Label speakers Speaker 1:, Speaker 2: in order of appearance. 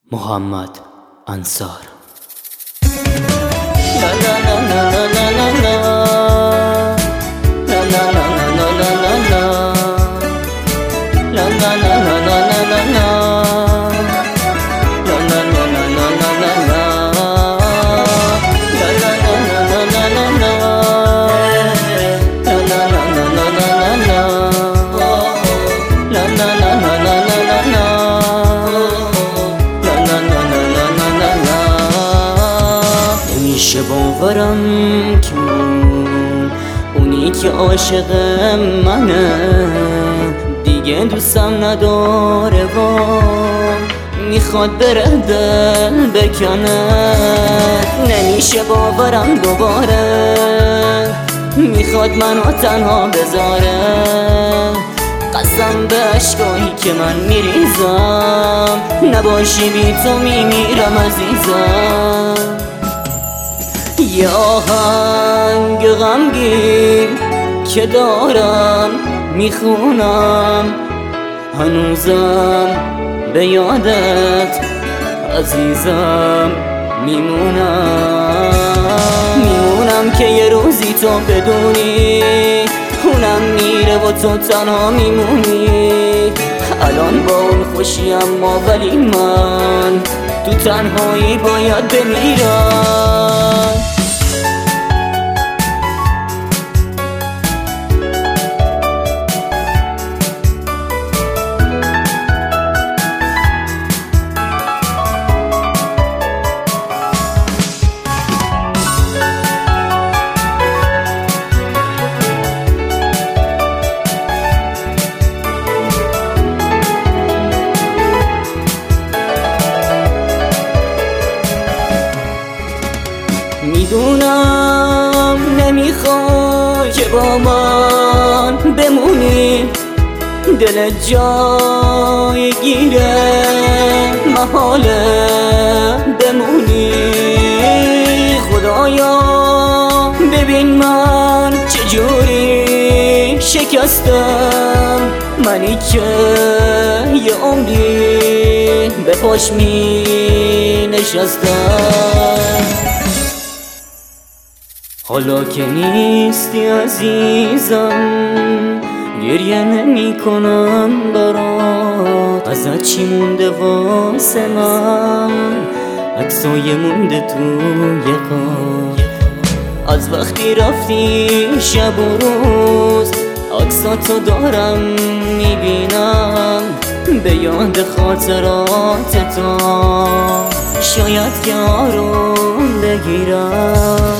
Speaker 1: محمد انصار. نمیشه باورم که اونی که عاشق منه دیگه دوستم نداره و میخواد بره دل بکنه. نمیشه باورم دوباره میخواد منو تنها بذاره. قسم به عشقایی که من میریزم نباشی بی تو میمیرم عزیزم. یه آهنگ غمگین که دارم میخونم هنوزم به یادت عزیزم میمونم که یه روزی تو بدونی اونم میره و تو تنها میمونی. الان با اون خوشی اما ولی من تو تنهایی باید بمیرم. میدونم نمیخوای که با من بمونی، دلت جای گیره محاله بمونی. خدایا ببین من چجوری شکستم، منی که یه عمری به پاش می نشستم. حالا که نیستی عزیزم گریه نمی کنم برات. ازت چی مونده واسه من؟ عکسای مونده توی کار. از وقتی رفتی شب و روز عکساتو دارم میبینم به یاد خاطرات تو. شاید که آروم بگیرم.